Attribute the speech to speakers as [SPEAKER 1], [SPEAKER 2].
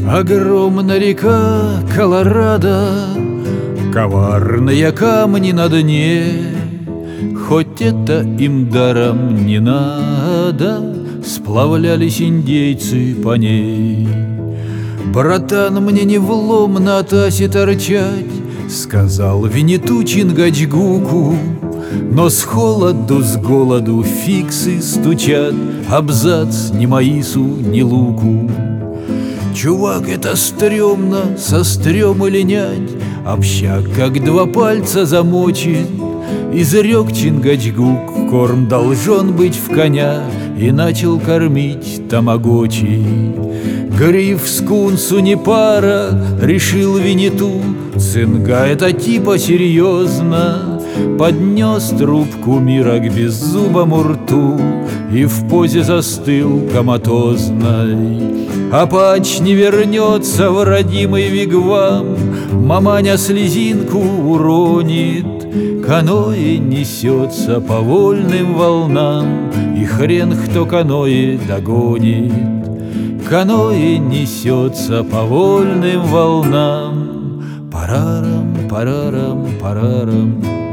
[SPEAKER 1] Огромна река Колорадо, коварные камни на дне. Хоть это им даром не надо, сплавлялись индейцы по ней. «Братан, мне не влом на тасе торчать», — сказал Винниту Чингачгуку, но с холоду, с голоду фиксы стучат, абзац ни маису, ни луку. «Чувак, это стрёмно, со стрёмы линять, общак как два пальца замочит». Изрёк Чингачгук, корм должен быть в коня, и начал кормить тамагочи. Гриф скунсу не пара, решил Винниту, цинга это типа серьезно. Поднес трубку мира к беззубому рту и в позе застыл коматозной. Апач не вернется в родимый вигвам, маманя слезинку уронит. Каноэ несется по вольным волнам, и хрен кто каноэ догонит. Каноэ несется по вольным волнам. Парарам, парарам, парарам.